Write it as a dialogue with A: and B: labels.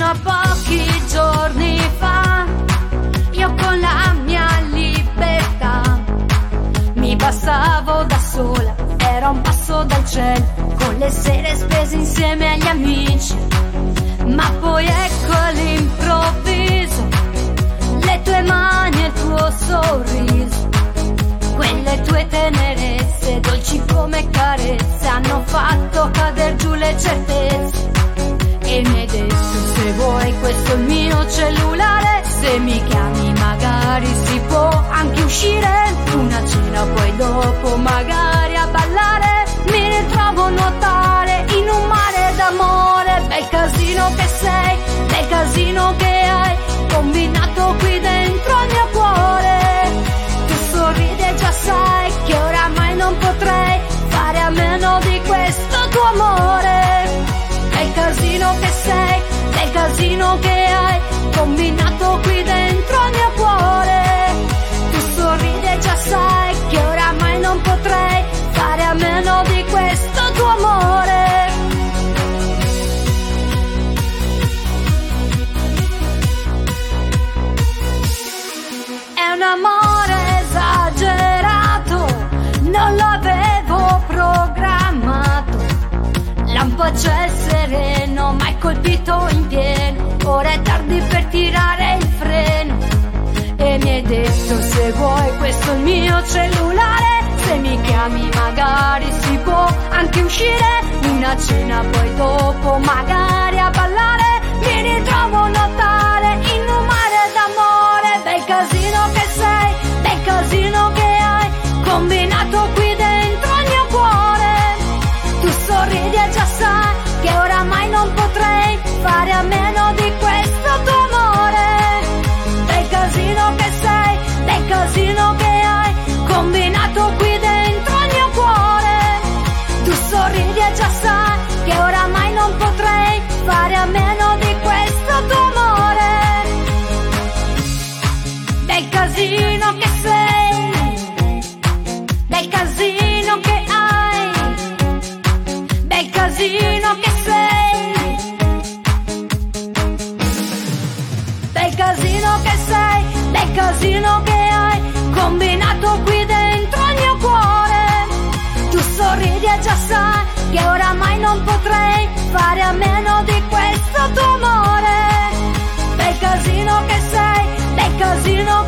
A: Fino a pochi giorni fa, io con la mia libertà mi passavo da sola, era un passo dal cielo, con le sere spese insieme agli amici. Ma poi ecco all'improvviso le tue mani e il tuo sorriso, quelle tue tenerezze, dolci come carezze, hanno fatto cader giù le certezze. E mi hai detto: se vuoi questo è il mio cellulare, se mi chiami magari si può anche uscire, una cena poi dopo magari a ballare. Mi ritrovo a nuotare in un mare d'amore, bel casino che sei, bel casino che hai combinato qui dentro al mio cuore. Tu sorridi e già sai che oramai non potrei fare a meno di questo tuo amore. Bel casino che sei, bel casino che hai combinato qui dentro al mio cuore. Tu sorridi e già sai che oramai non potrei fare a meno di questo tuo amore. È un amore esagerato, non l'avevo programmato. Lampo c'è sereno, ma è colpito in pieno, ora è tardi per tirare il freno. E mi hai detto: se vuoi questo è il mio cellulare, se mi chiami magari si può anche uscire, una cena poi dopo magari a ballare. Mi ritrovo a nuotare in un mare d'amore, bel casino che sei, bel casino che hai combinato qui dentro al mio cuore. Tu sorridi e già sai che oramai non potrei fare a meno di questo tuo amore. Bel casino che sei, bel casino che hai combinato qui dentro al mio cuore. Tu sorridi e già sai che oramai non potrei fare a meno di questo tuo amore. Bel casino che sei, bel casino che hai, bel casino che sei, bel casino che sei, bel casino che hai combinato qui dentro al mio cuore. Tu sorridi e già sai che oramai non potrei fare a meno di questo tuo amore. Bel casino che sei, bel casino